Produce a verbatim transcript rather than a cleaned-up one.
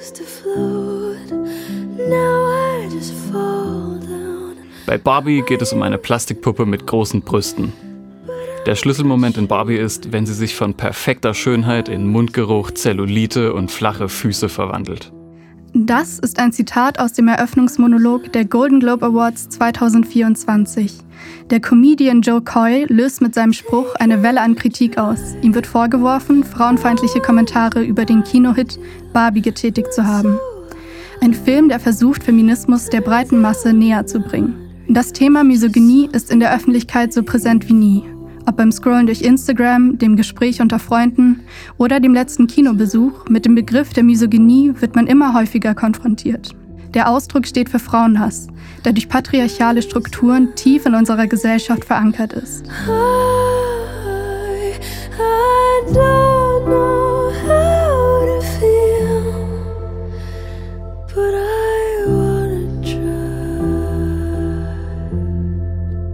Bei Barbie geht es um eine Plastikpuppe mit großen Brüsten. Der Schlüsselmoment in Barbie ist, wenn sie sich von perfekter Schönheit in Mundgeruch, Zellulite und flache Füße verwandelt. Das ist ein Zitat aus dem Eröffnungsmonolog der Golden Globe Awards zwanzig vierundzwanzig. Der Comedian Joe Coy löst mit seinem Spruch eine Welle an Kritik aus. Ihm wird vorgeworfen, frauenfeindliche Kommentare über den Kinohit Barbie getätigt zu haben. Ein Film, der versucht, Feminismus der breiten Masse näher zu bringen. Das Thema Misogynie ist in der Öffentlichkeit so präsent wie nie. Ob beim Scrollen durch Instagram, dem Gespräch unter Freunden oder dem letzten Kinobesuch, mit dem Begriff der Misogynie wird man immer häufiger konfrontiert. Der Ausdruck steht für Frauenhass, der durch patriarchale Strukturen tief in unserer Gesellschaft verankert ist. I, I